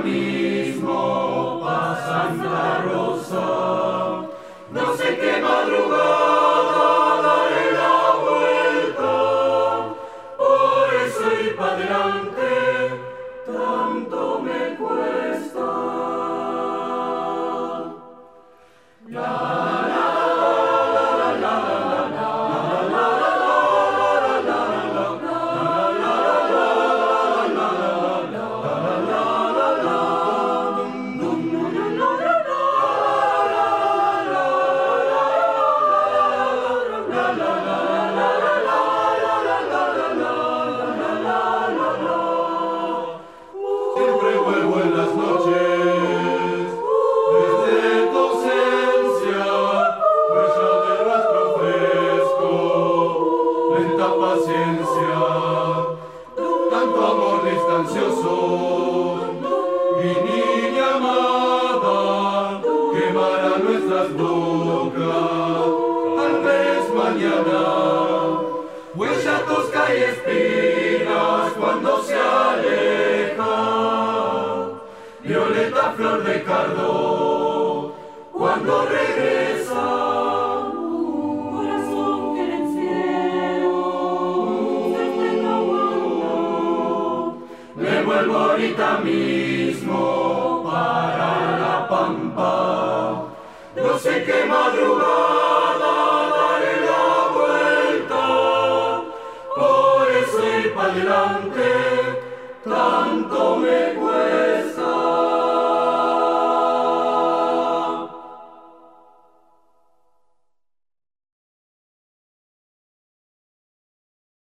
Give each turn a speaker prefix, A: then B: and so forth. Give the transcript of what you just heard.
A: mismo pa' Santa Rosa. No sé qué madrugada daré la vuelta, por eso ir para adelante tanto me cuesta. Siempre vuelvo en las noches, desde tu ausencia, huella de rastro fresco, lenta paciencia, tanto amor distancioso. Mi niña amada quemará nuestras bocas, tal vez mañana, huella tosca y espinas cuando se aleja. Violeta, flor de cardo, cuando regresa.
B: Corazón que en el cielo se está aguando.
A: Me vuelvo ahorita mismo para la pampa. No sé qué madrugada